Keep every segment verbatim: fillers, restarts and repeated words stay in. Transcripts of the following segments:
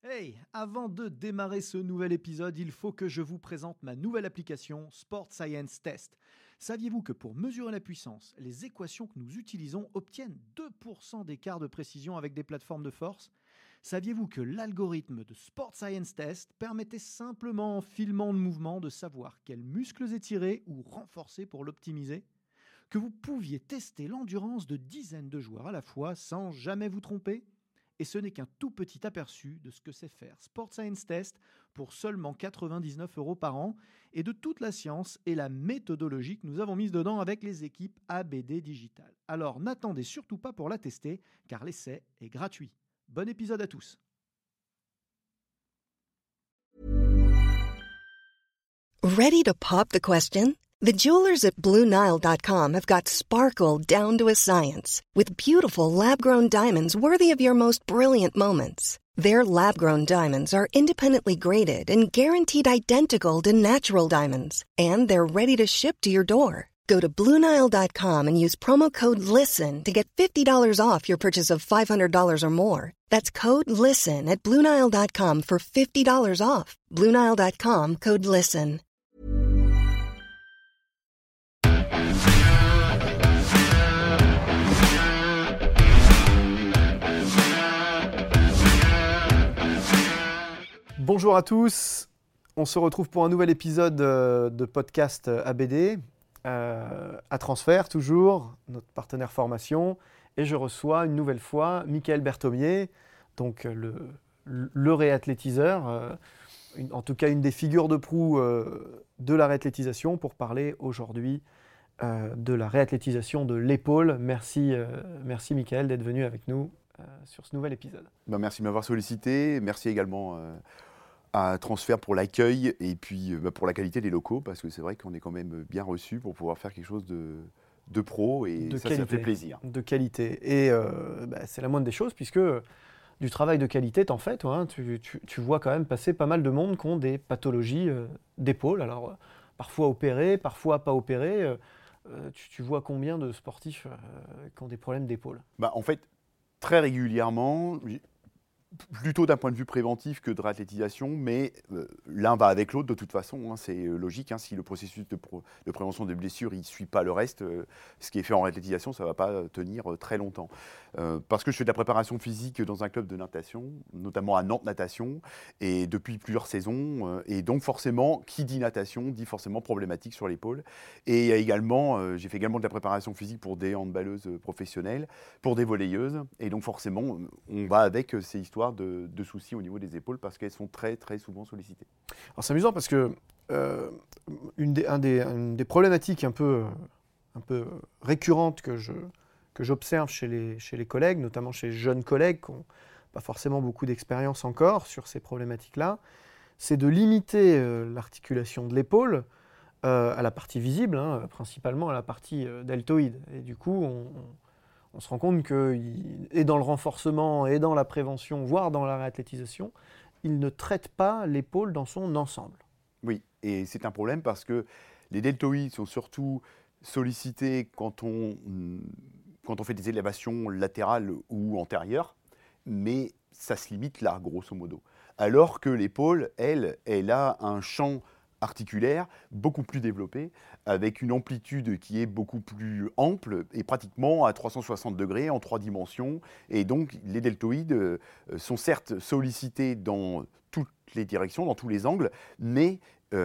Hey, avant de démarrer ce nouvel épisode, il faut que je vous présente ma nouvelle application Sport Science Test. Saviez-vous que pour mesurer la puissance, les équations que nous utilisons obtiennent deux pour cent d'écart de précision avec des plateformes de force ? Saviez-vous que l'algorithme de Sport Science Test permettait simplement en filmant le mouvement de savoir quels muscles étirer ou renforcer pour l'optimiser ? Que vous pouviez tester l'endurance de dizaines de joueurs à la fois sans jamais vous tromper ? Et ce n'est qu'un tout petit aperçu de ce que c'est faire Sport Science Test pour seulement quatre-vingt-dix-neuf euros par an et de toute la science et la méthodologie que nous avons mise dedans avec les équipes A B D Digital. Alors n'attendez surtout pas pour la tester car l'essai est gratuit. Bon épisode à tous. Ready to pop the question? The jewelers at Blue Nile dot com have got sparkle down to a science with beautiful lab-grown diamonds worthy of your most brilliant moments. Their lab-grown diamonds are independently graded and guaranteed identical to natural diamonds, and they're ready to ship to your door. Go to Blue Nile dot com and use promo code LISTEN to get fifty dollars off your purchase of five hundred dollars or more. That's code LISTEN at Blue Nile dot com for fifty dollars off. Blue Nile dot com, code LISTEN. Bonjour à tous, on se retrouve pour un nouvel épisode de podcast A B D, euh, à Transfert toujours, notre partenaire formation, et je reçois une nouvelle fois Mickaël Berthomier, donc le, le réathlétiseur, euh, une, en tout cas une des figures de proue euh, de la réathlétisation pour parler aujourd'hui euh, de la réathlétisation de l'épaule. Merci, euh, merci Mickaël d'être venu avec nous euh, sur ce nouvel épisode. Ben merci de m'avoir sollicité, merci également euh, à Transfert pour l'accueil et puis euh, pour la qualité des locaux, parce que c'est vrai qu'on est quand même bien reçu pour pouvoir faire quelque chose de, de pro et de ça, qualité, ça fait plaisir. De qualité. Et euh, bah, c'est la moindre des choses puisque du travail de qualité, t'en fais, toi, hein, tu, tu, tu vois quand même passer pas mal de monde qui ont des pathologies euh, d'épaule. Alors, euh, parfois opérés, parfois pas opérés. Euh, tu, tu vois combien de sportifs euh, qui ont des problèmes d'épaule ? Ben, en fait, très régulièrement, plutôt d'un point de vue préventif que de réathlétisation, mais euh, l'un va avec l'autre de toute façon, hein, c'est logique. Hein, si le processus de, pro, de prévention des blessures ne suit pas le reste, euh, ce qui est fait en réathlétisation, ça ne va pas tenir euh, très longtemps. Euh, parce que je fais de la préparation physique dans un club de natation, notamment à Nantes Natation, et depuis plusieurs saisons, euh, et donc forcément, qui dit natation, dit forcément problématique sur l'épaule. Et également, euh, j'ai fait également de la préparation physique pour des handballeuses professionnelles, pour des volleyeuses, et donc forcément, on va avec ces histoires De, de soucis au niveau des épaules parce qu'elles sont très très souvent sollicitées. Alors c'est amusant parce que euh, une, des, un des, une des problématiques un peu, un peu récurrentes que, je, que j'observe chez les, chez les collègues, notamment chez les jeunes collègues qui n'ont pas forcément beaucoup d'expérience encore sur ces problématiques-là, c'est de limiter euh, l'articulation de l'épaule euh, à la partie visible, hein, principalement à la partie euh, deltoïde. Et du coup, on, on On se rend compte que, et dans le renforcement, et dans la prévention, voire dans la réathlétisation, il ne traite pas l'épaule dans son ensemble. Oui, et c'est un problème parce que les deltoïdes sont surtout sollicités quand on, quand on fait des élévations latérales ou antérieures, mais ça se limite là, grosso modo. Alors que l'épaule, elle, elle a un champ articulaire beaucoup plus développé, avec une amplitude qui est beaucoup plus ample et pratiquement à trois cent soixante degrés en trois dimensions. Et donc les deltoïdes sont certes sollicités dans toutes les directions, dans tous les angles, mais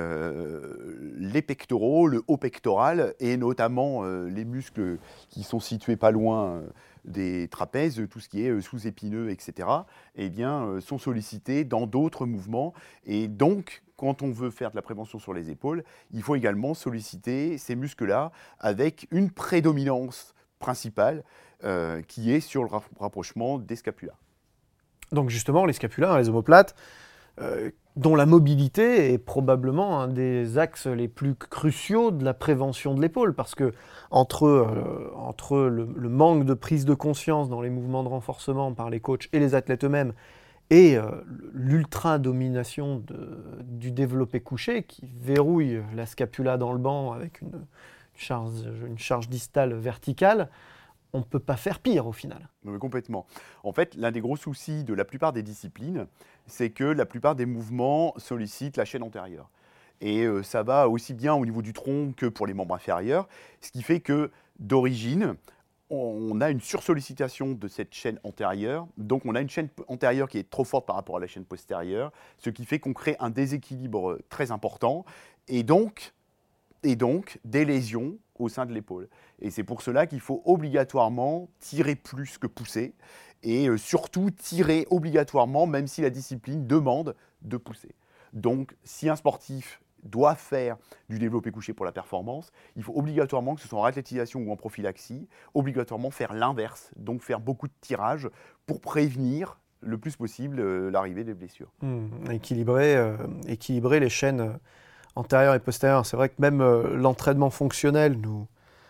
euh, les pectoraux, le haut pectoral et notamment euh, les muscles qui sont situés pas loin des trapèzes, tout ce qui est sous-épineux, et cetera, eh bien, euh, sont sollicités dans d'autres mouvements. Et donc, quand on veut faire de la prévention sur les épaules, il faut également solliciter ces muscles-là avec une prédominance principale euh, qui est sur le rapprochement des scapulas. Donc justement, les scapulas, les omoplates, euh, dont la mobilité est probablement un des axes les plus cruciaux de la prévention de l'épaule, parce que entre, euh, entre le, le manque de prise de conscience dans les mouvements de renforcement par les coachs et les athlètes eux-mêmes, et euh, l'ultra-domination de, du développé couché qui verrouille la scapula dans le banc avec une charge, une charge distale verticale, on ne peut pas faire pire au final. Oui, complètement. En fait, l'un des gros soucis de la plupart des disciplines, c'est que la plupart des mouvements sollicitent la chaîne antérieure. Et euh, ça va aussi bien au niveau du tronc que pour les membres inférieurs, ce qui fait que d'origine, on a une sursollicitation de cette chaîne antérieure. Donc on a une chaîne antérieure qui est trop forte par rapport à la chaîne postérieure, ce qui fait qu'on crée un déséquilibre très important et donc, et donc des lésions au sein de l'épaule. Et c'est pour cela qu'il faut obligatoirement tirer plus que pousser et euh, surtout tirer obligatoirement même si la discipline demande de pousser. Donc si un sportif doit faire du développé couché pour la performance, il faut obligatoirement, que ce soit en réathlétisation ou en prophylaxie, obligatoirement faire l'inverse, donc faire beaucoup de tirages pour prévenir le plus possible euh, l'arrivée des blessures. Mmh, équilibrer, euh, équilibrer les chaînes antérieures et postérieures. C'est vrai que même euh, l'entraînement fonctionnel nous,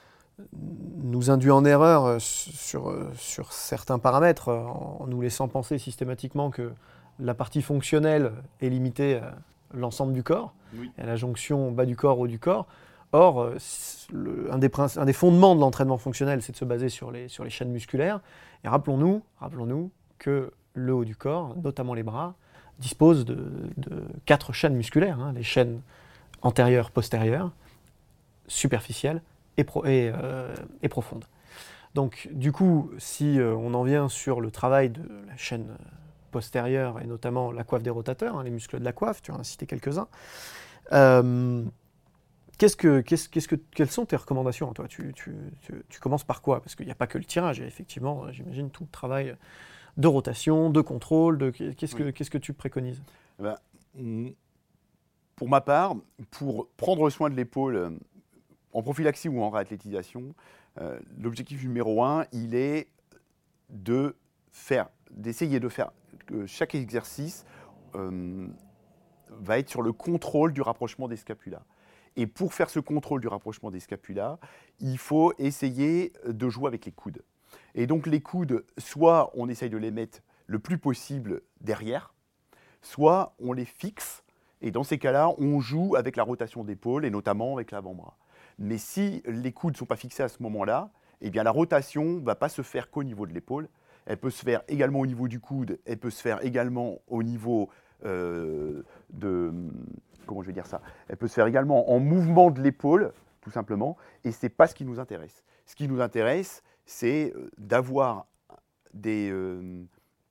nous induit en erreur sur, sur certains paramètres, en nous laissant penser systématiquement que la partie fonctionnelle est limitée à l'ensemble du corps, oui. à la jonction bas du corps, haut du corps. Or, le, un, des princi- un des fondements de l'entraînement fonctionnel, c'est de se baser sur les, sur les chaînes musculaires. Et rappelons-nous, rappelons-nous que le haut du corps, notamment les bras, dispose de, de quatre chaînes musculaires, hein, les chaînes antérieures, postérieures, superficielles et, pro- et, euh, et profondes. Donc, du coup, si euh, on en vient sur le travail de la chaîne postérieure et notamment la coiffe des rotateurs, hein, les muscles de la coiffe, tu en as cité quelques-uns. Euh, qu'est-ce que, qu'est-ce, qu'est-ce que, quelles sont tes recommandations, toi tu, tu, tu, tu commences par quoi? Parce qu'il n'y a pas que le tirage, il y a effectivement, j'imagine, tout le travail de rotation, de contrôle, de, qu'est-ce, que, oui. qu'est-ce que tu préconises? Ben, pour ma part, pour prendre soin de l'épaule en prophylaxie ou en réathlétisation, euh, l'objectif numéro un, il est de faire, d'essayer de faire que chaque exercice euh, va être sur le contrôle du rapprochement des scapulas. Et pour faire ce contrôle du rapprochement des scapulas, il faut essayer de jouer avec les coudes. Et donc les coudes, soit on essaye de les mettre le plus possible derrière, soit on les fixe, et dans ces cas-là, on joue avec la rotation d'épaule, et notamment avec l'avant-bras. Mais si les coudes ne sont pas fixés à ce moment-là, eh bien la rotation ne va pas se faire qu'au niveau de l'épaule. Elle peut se faire également au niveau du coude, elle peut se faire également au niveau euh, de... Comment je vais dire ça? Elle peut se faire également en mouvement de l'épaule, tout simplement, et ce n'est pas ce qui nous intéresse. Ce qui nous intéresse, c'est d'avoir des, euh,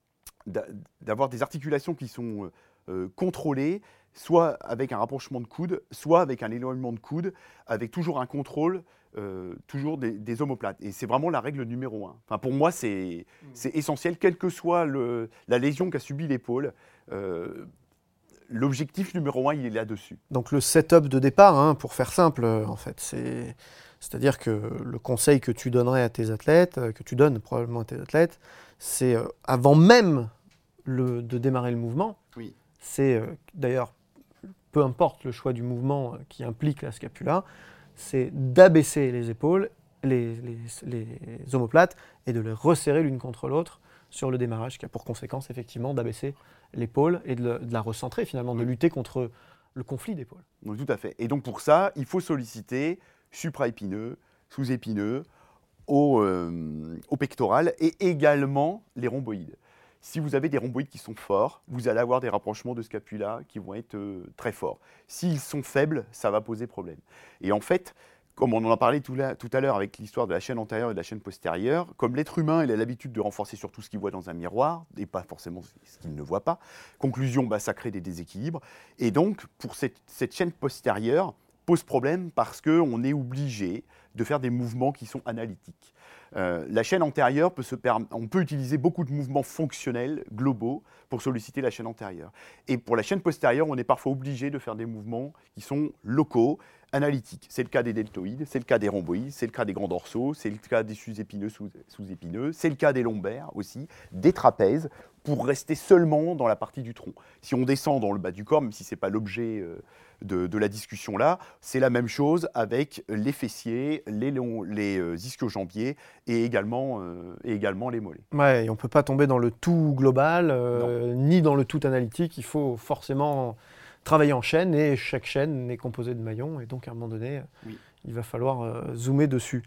d'avoir des articulations qui sont euh, contrôlées, soit avec un rapprochement de coude, soit avec un éloignement de coude, avec toujours un contrôle, euh, toujours des, des omoplates. Et c'est vraiment la règle numéro un. Enfin, pour moi, c'est, c'est essentiel, quelle que soit le, la lésion qu'a subie l'épaule. Euh, l'objectif numéro un, il est là-dessus. Donc le setup de départ, hein, pour faire simple, en fait, c'est... C'est-à-dire que le conseil que tu donnerais à tes athlètes, que tu donnes probablement à tes athlètes, c'est euh, avant même le, de démarrer le mouvement, oui. c'est euh, d'ailleurs, peu importe le choix du mouvement qui implique la scapula, c'est d'abaisser les épaules, les, les, les omoplates, et de les resserrer l'une contre l'autre sur le démarrage, qui a pour conséquence effectivement d'abaisser l'épaule et de, le, de la recentrer finalement, oui. de lutter contre le conflit d'épaule. Oui, tout à fait. Et donc pour ça, il faut solliciter supraépineux, sous-épineux, au, euh, au pectoral et également les rhomboïdes. Si vous avez des rhomboïdes qui sont forts, vous allez avoir des rapprochements de scapula qui vont être euh, très forts. S'ils sont faibles, ça va poser problème. Et en fait, comme on en a parlé tout, là, tout à l'heure avec l'histoire de la chaîne antérieure et de la chaîne postérieure, comme l'être humain il a l'habitude de renforcer surtout ce qu'il voit dans un miroir et pas forcément ce qu'il ne voit pas, conclusion, bah, ça crée des déséquilibres. Et donc, pour cette, cette chaîne postérieure, pose problème parce qu'on est obligé de faire des mouvements qui sont analytiques. Euh, la chaîne antérieure, peut se perm- on peut utiliser beaucoup de mouvements fonctionnels, globaux, pour solliciter la chaîne antérieure. Et pour la chaîne postérieure, on est parfois obligé de faire des mouvements qui sont locaux, analytiques. C'est le cas des deltoïdes, c'est le cas des rhomboïdes, c'est le cas des grands dorsaux, c'est le cas des sus-épineux, sous- sous-épineux, c'est le cas des lombaires aussi, des trapèzes, pour rester seulement dans la partie du tronc. Si on descend dans le bas du corps, même si ce n'est pas l'objet euh, de, de la discussion là, c'est la même chose avec les fessiers, les, longs, les euh, ischio-jambiers et également, euh, et également les mollets. Ouais, et on ne peut pas tomber dans le tout global, euh, ni dans le tout analytique. Il faut forcément travailler en chaîne, et chaque chaîne est composée de maillons, et donc à un moment donné, oui. il va falloir euh, zoomer dessus.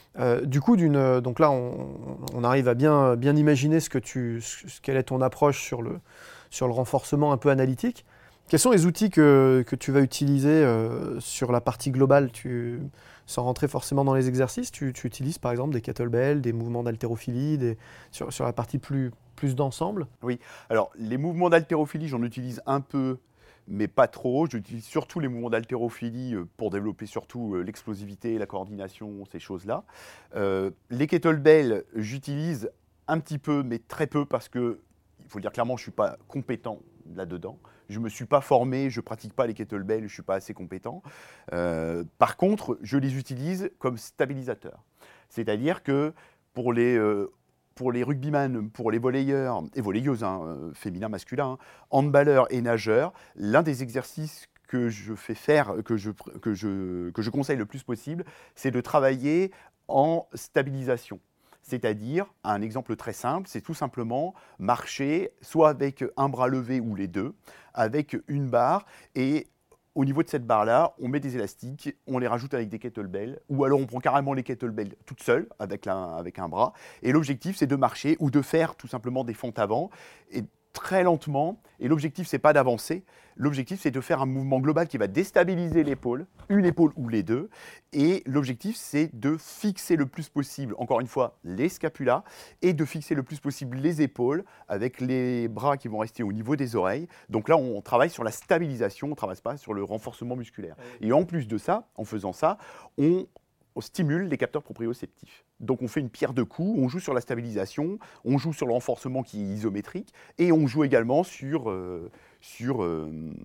Euh, du coup, d'une, donc là, on, on arrive à bien, bien imaginer ce que tu, ce, quelle est ton approche sur le, sur le renforcement un peu analytique. Quels sont les outils que, que tu vas utiliser euh, sur la partie globale tu, sans rentrer forcément dans les exercices, tu, tu utilises par exemple des kettlebells, des mouvements d'haltérophilie, des, sur, sur la partie plus, plus d'ensemble? Oui, alors les mouvements d'haltérophilie, j'en utilise un peu, mais pas trop. J'utilise surtout les mouvements d'haltérophilie pour développer surtout l'explosivité, la coordination, ces choses-là. Euh, les kettlebells, j'utilise un petit peu, mais très peu, parce que, il faut le dire clairement, je ne suis pas compétent là-dedans. Je ne me suis pas formé, je ne pratique pas les kettlebells, je ne suis pas assez compétent. Euh, par contre, je les utilise comme stabilisateurs. C'est-à-dire que pour les... Euh, pour les rugbyman, pour les volleyeurs et volleyeuses, hein, féminins, masculins, hein, handballeurs et nageurs, l'un des exercices que je fais faire, que je, que je, que je conseille le plus possible, c'est de travailler en stabilisation. C'est-à-dire, un exemple très simple, c'est tout simplement marcher soit avec un bras levé ou les deux, avec une barre, et au niveau de cette barre-là, on met des élastiques, on les rajoute avec des kettlebells, ou alors on prend carrément les kettlebells toutes seules, avec, la, avec un bras. Et l'objectif, c'est de marcher ou de faire tout simplement des fentes avant, et très lentement. Et l'objectif, c'est pas d'avancer. L'objectif, c'est de faire un mouvement global qui va déstabiliser l'épaule, une épaule ou les deux. Et l'objectif, c'est de fixer le plus possible, encore une fois, les scapulas, et de fixer le plus possible les épaules, avec les bras qui vont rester au niveau des oreilles. Donc là, on travaille sur la stabilisation, on ne travaille pas sur le renforcement musculaire. Et en plus de ça, en faisant ça, on on stimule les capteurs proprioceptifs. Donc on fait une pierre de coups, on joue sur la stabilisation, on joue sur le renforcement qui est isométrique, et on joue également sur, euh, sur, euh,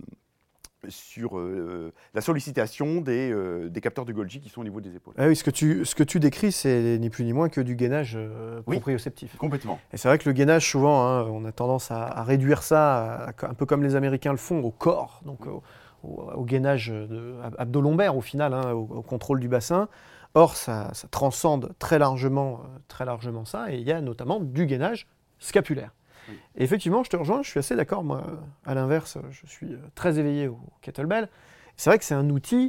sur euh, la sollicitation des, euh, des capteurs de Golgi qui sont au niveau des épaules. Ah oui, ce que tu, ce que tu décris, c'est ni plus ni moins que du gainage euh, oui, proprioceptif. Complètement. Et c'est vrai que le gainage, souvent, hein, on a tendance à, à réduire ça, à, un peu comme les Américains le font, au corps, donc au, au, au gainage de, abdo-lombaire au final, hein, au, au contrôle du bassin. Or, ça, ça transcende très largement, très largement ça, et il y a notamment du gainage scapulaire. Oui. Et effectivement, je te rejoins, je suis assez d'accord, moi, à l'inverse, je suis très éveillé au kettlebell. C'est vrai que c'est un outil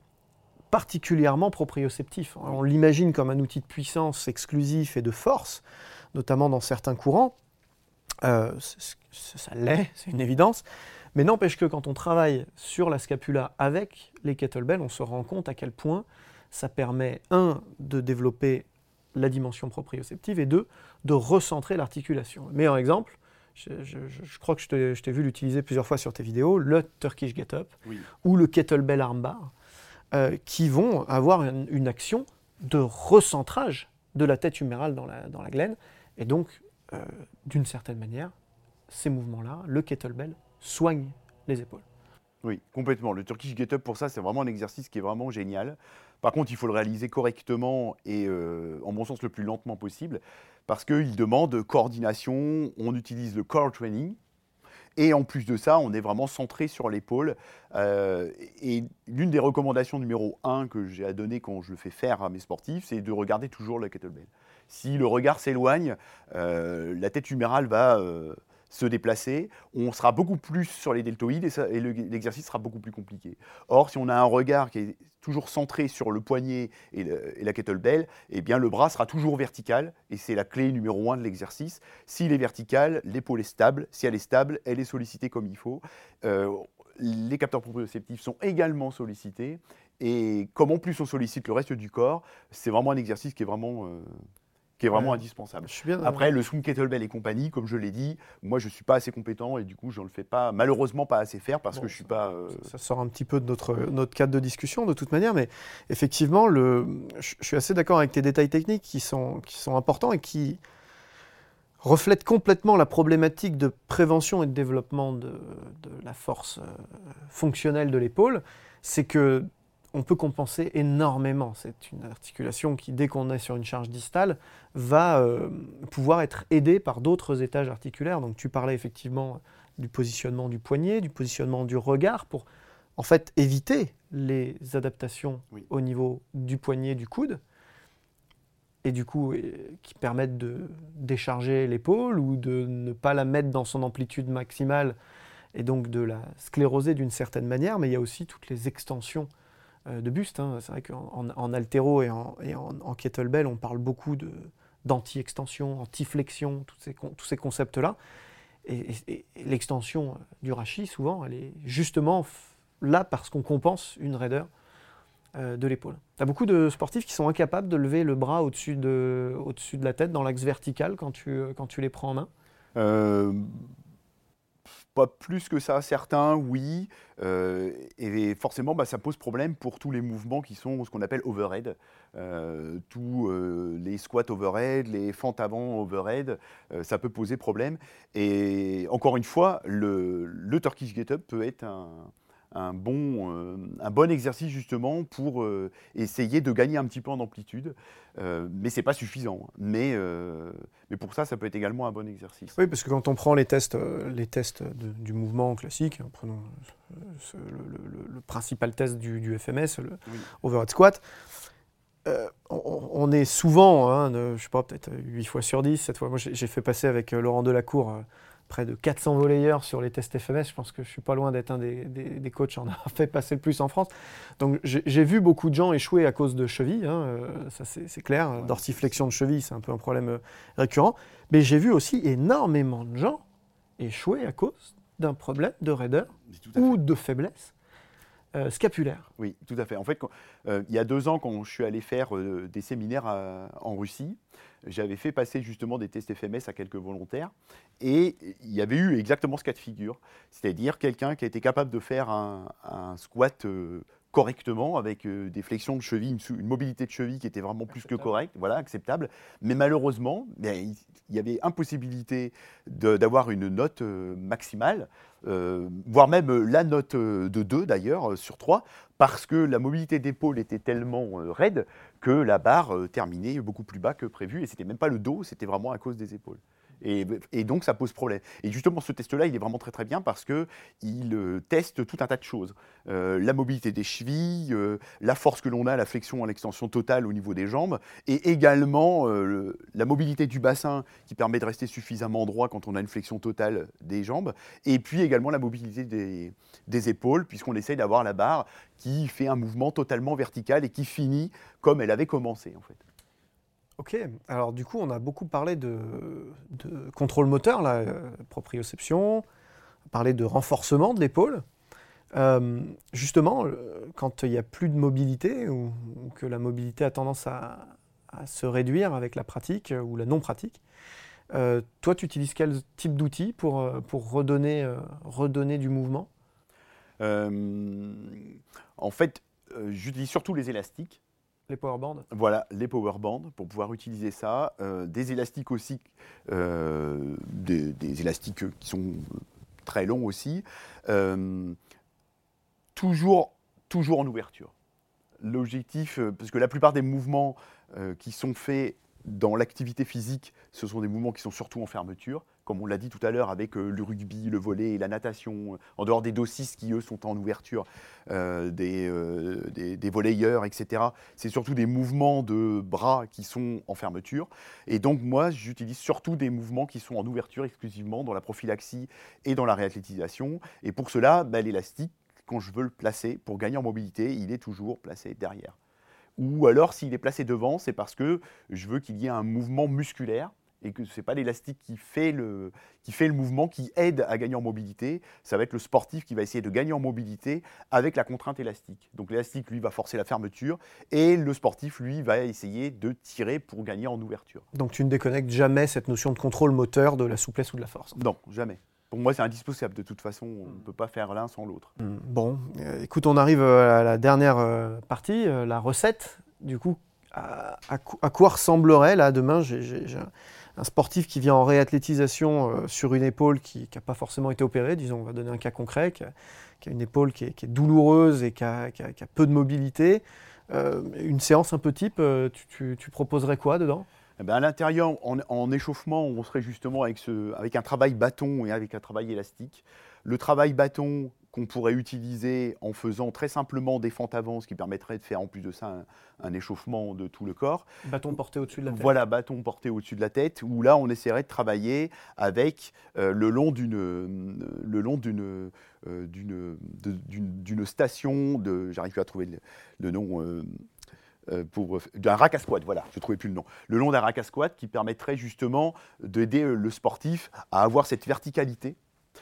particulièrement proprioceptif. On l'imagine comme un outil de puissance exclusif et de force, notamment dans certains courants. Euh, c'est, c'est, ça l'est, c'est une évidence. Mais n'empêche que quand on travaille sur la scapula avec les kettlebells, on se rend compte à quel point ça permet, un, de développer la dimension proprioceptive et deux, de recentrer l'articulation. Le meilleur exemple, je, je, je crois que je t'ai, je t'ai vu l'utiliser plusieurs fois sur tes vidéos, le Turkish Get Up oui. ou le Kettlebell Armbar, euh, qui vont avoir une, une action de recentrage de la tête humérale dans la, dans la glène. Et donc, euh, d'une certaine manière, ces mouvements-là, le kettlebell soigne les épaules. Oui, complètement. Le Turkish Get Up, pour ça, c'est vraiment un exercice qui est vraiment génial. Par contre, il faut le réaliser correctement et, euh, en bon sens, le plus lentement possible, parce qu'il demande coordination, on utilise le core training, et en plus de ça, on est vraiment centré sur l'épaule. Euh, et l'une des recommandations numéro un que j'ai à donner quand je le fais faire à mes sportifs, c'est de regarder toujours le kettlebell. Si le regard s'éloigne, euh, la tête humérale va... Euh, se déplacer, on sera beaucoup plus sur les deltoïdes et, ça, et le, l'exercice sera beaucoup plus compliqué. Or, si on a un regard qui est toujours centré sur le poignet et, le, et la kettlebell, eh bien le bras sera toujours vertical et c'est la clé numéro un de l'exercice. S'il est vertical, l'épaule est stable. Si elle est stable, elle est sollicitée comme il faut. Euh, les capteurs proprioceptifs sont également sollicités et comme en plus on sollicite le reste du corps, c'est vraiment un exercice qui est vraiment... Euh, qui est vraiment ouais, indispensable. Je suis bien Après, le swing kettlebell et compagnie, comme je l'ai dit, moi je ne suis pas assez compétent et du coup je ne le fais pas, malheureusement pas assez faire parce bon, que je ne suis pas... Euh... Ça, ça sort un petit peu de notre, notre cadre de discussion de toute manière, mais effectivement, le, je, je suis assez d'accord avec tes détails techniques qui sont, qui sont importants et qui reflètent complètement la problématique de prévention et de développement de, de la force euh, fonctionnelle de l'épaule. C'est que on peut compenser énormément. C'est une articulation qui, dès qu'on est sur une charge distale, va euh, pouvoir être aidée par d'autres étages articulaires. Donc tu parlais effectivement du positionnement du poignet, du positionnement du regard, pour en fait éviter les adaptations oui. au niveau du poignet, du coude, et du coup euh, qui permettent de décharger l'épaule ou de ne pas la mettre dans son amplitude maximale et donc de la scléroser d'une certaine manière, mais il y a aussi toutes les extensions euh, de buste. Hein. C'est vrai qu'en en, en haltéro et, en, et en, en kettlebell, on parle beaucoup de, d'anti-extension, anti-flexion, tous ces, tous ces concepts-là. Et, et, et l'extension du rachis, souvent, elle est justement là parce qu'on compense une raideur euh, de l'épaule. Tu as beaucoup de sportifs qui sont incapables de lever le bras au-dessus de, au-dessus de la tête, dans l'axe vertical, quand tu, quand tu les prends en main. Euh, pas plus que ça, certains, oui. Euh, et forcément, bah, ça pose problème pour tous les mouvements qui sont ce qu'on appelle overhead. Euh, tous euh, les squats overhead, les fentes avant overhead, euh, ça peut poser problème. Et encore une fois, le, le Turkish Get-Up peut être un, un, bon, euh, un bon exercice justement pour euh, essayer de gagner un petit peu en amplitude. Euh, mais ce n'est pas suffisant. Mais, euh, mais pour ça, ça peut être également un bon exercice. Oui, parce que quand on prend les tests, euh, les tests de, du mouvement classique, hein, prenons euh, ce, le, le, le principal test du, du F M S, le oui. overhead squat, euh, on, on est souvent, hein, de, je ne sais pas, peut-être huit fois sur dix, cette fois, moi j'ai, j'ai fait passer avec Laurent Delacour euh, près de quatre cents volleyeurs sur les tests F M S. Je pense que je ne suis pas loin d'être un des, des, des coachs en a fait passer le plus en France. Donc j'ai, j'ai vu beaucoup de gens échouer à cause de chevilles, hein, euh, ça c'est, c'est clair. Ouais, dorsiflexion de cheville, c'est un peu un problème euh, récurrent. Mais j'ai vu aussi énormément de gens échouer à cause d'un problème de raideur ou de faiblesse euh, scapulaire. Oui, tout à fait. En fait, quand, euh, il y a deux ans, quand je suis allé faire euh, des séminaires à, en Russie, j'avais fait passer justement des tests F M S à quelques volontaires et il y avait eu exactement ce cas de figure, c'est-à-dire quelqu'un qui a été capable de faire un, un squat euh, correctement avec euh, des flexions de cheville, une, une mobilité de cheville qui était vraiment plus acceptable. que correcte, voilà, acceptable. Mais malheureusement, ben, il, il y avait impossibilité de, d'avoir une note euh, maximale, euh, voire même euh, la note euh, de deux d'ailleurs, euh, sur trois, parce que la mobilité d'épaule était tellement euh, raide que la barre euh, terminait beaucoup plus bas que prévu. Et ce n'était même pas le dos, c'était vraiment à cause des épaules. Et, et donc, ça pose problème. Et justement, ce test-là, il est vraiment très très bien parce qu'il euh, teste tout un tas de choses. Euh, la mobilité des chevilles, euh, la force que l'on a, la flexion à l'extension totale au niveau des jambes, et également euh, le, la mobilité du bassin qui permet de rester suffisamment droit quand on a une flexion totale des jambes, et puis également la mobilité des, des épaules, puisqu'on essaye d'avoir la barre qui fait un mouvement totalement vertical et qui finit comme elle avait commencé, en fait. Ok, alors du coup, on a beaucoup parlé de, de contrôle moteur, là, euh, proprioception, on a parlé de renforcement de l'épaule. Euh, justement, quand il n'y a plus de mobilité ou, ou que la mobilité a tendance à, à se réduire avec la pratique ou la non-pratique, euh, toi, tu utilises quel type d'outils pour, pour redonner, euh, redonner du mouvement ? euh, En fait, euh, j'utilise surtout les élastiques. Les powerbands. Voilà, les powerbands pour pouvoir utiliser ça. Euh, des élastiques aussi, euh, des, des élastiques qui sont très longs aussi. Euh, toujours, toujours en ouverture. L'objectif, parce que la plupart des mouvements euh, qui sont faits dans l'activité physique, ce sont des mouvements qui sont surtout en fermeture, comme on l'a dit tout à l'heure avec euh, le rugby, le volley et la natation, en dehors des dossistes qui, eux, sont en ouverture, euh, des, euh, des, des volleyeurs, et cetera. C'est surtout des mouvements de bras qui sont en fermeture. Et donc, moi, j'utilise surtout des mouvements qui sont en ouverture exclusivement dans la prophylaxie et dans la réathlétisation. Et pour cela, bah, l'élastique, quand je veux le placer, pour gagner en mobilité, il est toujours placé derrière. Ou alors, s'il est placé devant, c'est parce que je veux qu'il y ait un mouvement musculaire et que ce n'est pas l'élastique qui fait, le, qui fait le mouvement, qui aide à gagner en mobilité. Ça va être le sportif qui va essayer de gagner en mobilité avec la contrainte élastique. Donc l'élastique, lui, va forcer la fermeture et le sportif, lui, va essayer de tirer pour gagner en ouverture. Donc tu ne déconnectes jamais cette notion de contrôle moteur de la souplesse ou de la force ? Non, jamais. Pour moi, c'est indispensable. De toute façon, on ne peut pas faire l'un sans l'autre. Bon, euh, écoute, on arrive à la dernière euh, partie, euh, la recette. Du coup, à, à, à quoi ressemblerait, là, demain, j'ai, j'ai, j'ai un sportif qui vient en réathlétisation euh, sur une épaule qui n'a pas forcément été opérée, disons, on va donner un cas concret, qui a, qui a une épaule qui est, qui est douloureuse et qui a, qui a, qui a peu de mobilité. Euh, une séance un peu type, euh, tu, tu, tu proposerais quoi dedans ? Eh bien, à l'intérieur, en, en échauffement, on serait justement avec, ce, avec un travail bâton et avec un travail élastique. Le travail bâton qu'on pourrait utiliser en faisant très simplement des fentes avant, ce qui permettrait de faire en plus de ça un, un échauffement de tout le corps. Bâton porté au-dessus de la tête. Voilà, bâton porté au-dessus de la tête, où là on essaierait de travailler avec euh, le long d'une, euh, le long d'une, euh, d'une, de, d'une, d'une station, de, j'arrive plus à trouver le, le nom, euh, euh, pour, d'un rack à squat, voilà, je ne trouvais plus le nom. Le long d'un rack à squat qui permettrait justement d'aider le sportif à avoir cette verticalité.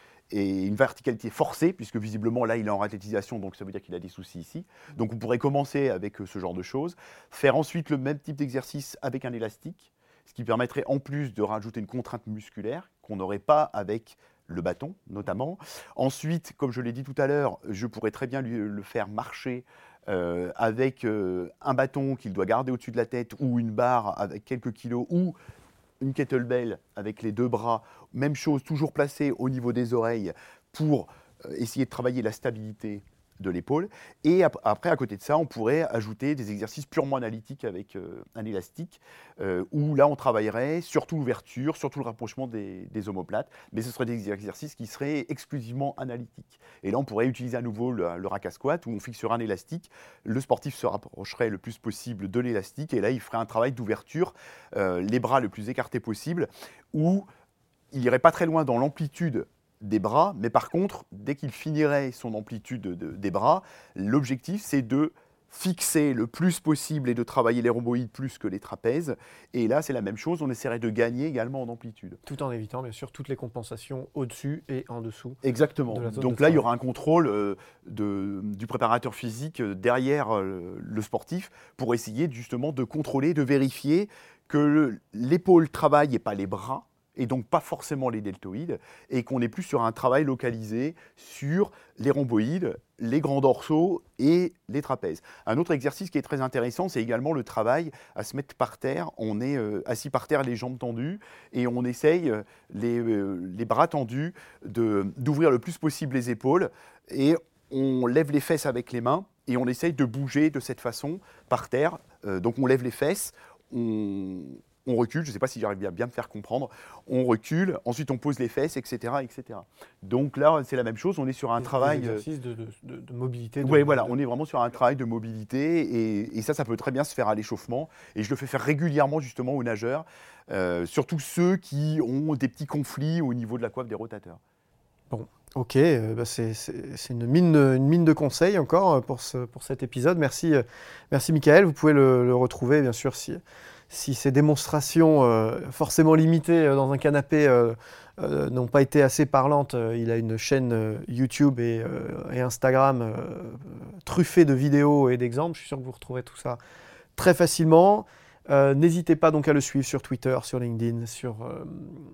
Et une verticalité forcée, puisque visiblement là il est en ratétisation, donc ça veut dire qu'il a des soucis ici. Donc on pourrait commencer avec ce genre de choses, faire ensuite le même type d'exercice avec un élastique, ce qui permettrait en plus de rajouter une contrainte musculaire qu'on n'aurait pas avec le bâton notamment. Ensuite, comme je l'ai dit tout à l'heure, je pourrais très bien lui, le faire marcher euh, avec euh, un bâton qu'il doit garder au-dessus de la tête ou une barre avec quelques kilos ou une kettlebell avec les deux bras, même chose, toujours placée au niveau des oreilles pour euh, essayer de travailler la stabilité de l'épaule. Et ap- après, à côté de ça, on pourrait ajouter des exercices purement analytiques avec euh, un élastique, euh, où là, on travaillerait surtout l'ouverture, surtout le rapprochement des, des omoplates, mais ce seraient des exercices qui seraient exclusivement analytiques. Et là, on pourrait utiliser à nouveau le, le rack à squat, où on fixerait un élastique, le sportif se rapprocherait le plus possible de l'élastique, et là, il ferait un travail d'ouverture, euh, les bras le plus écartés possible, où il n'irait pas très loin dans l'amplitude des bras, mais par contre, dès qu'il finirait son amplitude de, de, des bras, l'objectif, c'est de fixer le plus possible et de travailler les rhomboïdes plus que les trapèzes. Et là, c'est la même chose, on essaierait de gagner également en amplitude. Tout en évitant, bien sûr, toutes les compensations au-dessus et en dessous. Exactement. Donc de là, il y aura un contrôle euh, de, du préparateur physique derrière euh, le sportif pour essayer justement de contrôler, de vérifier que le, l'épaule travaille et pas les bras, et donc pas forcément les deltoïdes, et qu'on est plus sur un travail localisé sur les rhomboïdes, les grands dorsaux et les trapèzes. Un autre exercice qui est très intéressant, c'est également le travail à se mettre par terre. On est euh, assis par terre, les jambes tendues, et on essaye, euh, les, euh, les bras tendus, de, d'ouvrir le plus possible les épaules, et on lève les fesses avec les mains, et on essaye de bouger de cette façon par terre. Euh, donc on lève les fesses, on... on recule, je ne sais pas si j'arrive à bien me faire comprendre, on recule, ensuite on pose les fesses, et cetera, et cetera. Donc là, c'est la même chose, on est sur un des, travail... Des exercices de, de, de mobilité. Oui, de, voilà, de... on est vraiment sur un travail de mobilité, et, et ça, ça peut très bien se faire à l'échauffement, et je le fais faire régulièrement justement aux nageurs, euh, surtout ceux qui ont des petits conflits au niveau de la coiffe des rotateurs. Bon, ok, euh, bah c'est, c'est, c'est une, mine, une mine de conseils encore pour, ce, pour cet épisode. Merci, euh, merci Michael, vous pouvez le, le retrouver bien sûr si... Si ces démonstrations euh, forcément limitées euh, dans un canapé euh, euh, n'ont pas été assez parlantes, euh, il a une chaîne euh, YouTube et, euh, et Instagram euh, truffée de vidéos et d'exemples. Je suis sûr que vous retrouverez tout ça très facilement. Euh, n'hésitez pas donc à le suivre sur Twitter, sur LinkedIn, sur, euh,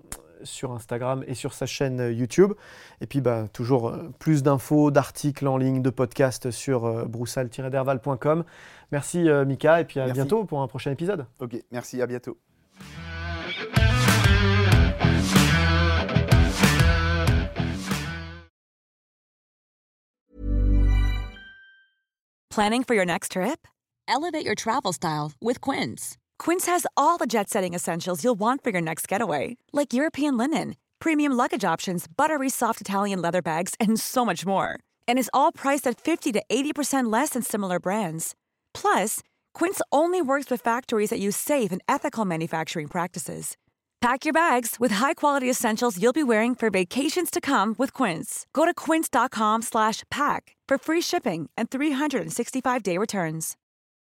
sur Instagram et sur sa chaîne YouTube. Et puis bah, toujours euh, plus d'infos, d'articles en ligne, de podcasts sur euh, broussal tiret derval point com. Merci euh, Mika, et puis à Merci. bientôt pour un prochain épisode. Ok, merci, à bientôt. Planning for your next trip? Elevate your travel style with Quince. Quince has all the jet-setting essentials you'll want for your next getaway, like European linen, premium luggage options, buttery soft Italian leather bags, and so much more. And is all priced at fifty to eighty percent less than similar brands. Plus, Quince only works with factories that use safe and ethical manufacturing practices. Pack your bags with high-quality essentials you'll be wearing for vacations to come with Quince. Go to quince dot com slash pack for free shipping and three sixty-five day returns.